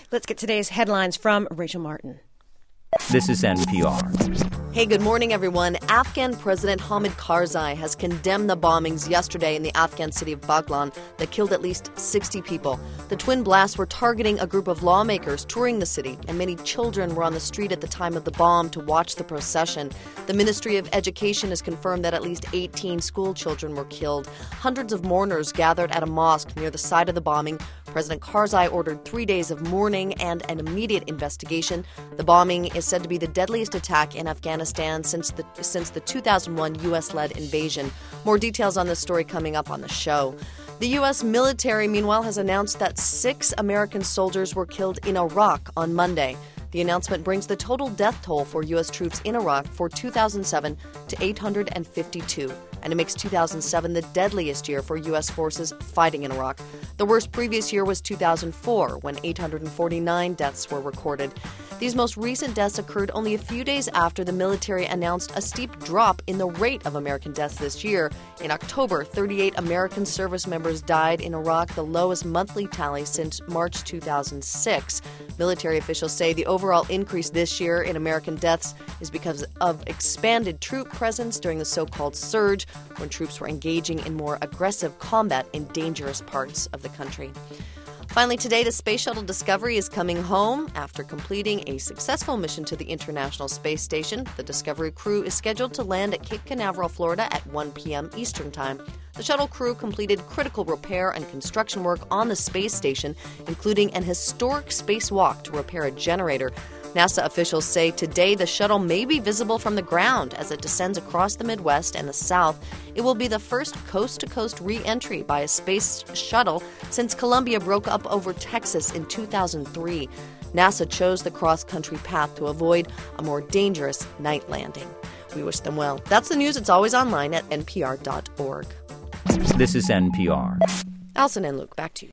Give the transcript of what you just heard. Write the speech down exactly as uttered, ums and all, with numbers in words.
Let's get today's headlines from Rachel Martin. This is N P R. Hey, good morning, everyone. Afghan President Hamid Karzai has condemned the bombings yesterday in the Afghan city of Baghlan that killed at least sixty people. The twin blasts were targeting a group of lawmakers touring the city, and many children were on the street at the time of the bomb to watch the procession. The Ministry of Education has confirmed that at least eighteen school children were killed. Hundreds of mourners gathered at a mosque near the site of the bombing. President Karzai ordered three days of mourning and an immediate investigation. The bombing is said to be the deadliest attack in Afghanistan since the since the two thousand one U S-led invasion. More details on this story coming up on the show. The U S military, meanwhile, has announced that six American soldiers were killed in Iraq on Monday. The announcement brings the total death toll for U S troops in Iraq for two thousand seven to eight hundred fifty-two, and it makes two thousand seven the deadliest year for U S forces fighting in Iraq. The worst previous year was two thousand four, when eight hundred forty-nine deaths were recorded. These most recent deaths occurred only a few days after the military announced a steep drop in the rate of American deaths this year. In October, thirty-eight American service members died in Iraq, the lowest monthly tally since March two thousand six. Military officials say the overall increase this year in American deaths is because of expanded troop presence during the so-called surge, when troops were engaging in more aggressive combat in dangerous parts of the country. Finally, today, the Space Shuttle Discovery is coming home after completing a successful mission to the International Space Station. The Discovery crew is scheduled to land at Cape Canaveral, Florida at one p.m. Eastern Time. The shuttle crew completed critical repair and construction work on the space station, including an historic spacewalk to repair a generator. NASA officials say today the shuttle may be visible from the ground as it descends across the Midwest and the South. It will be the first coast-to-coast re-entry by a space shuttle since Columbia broke up over Texas in two thousand three. NASA chose the cross-country path to avoid a more dangerous night landing. We wish them well. That's the news. It's always online at N P R dot org. This is N P R. Allison and Luke, back to you.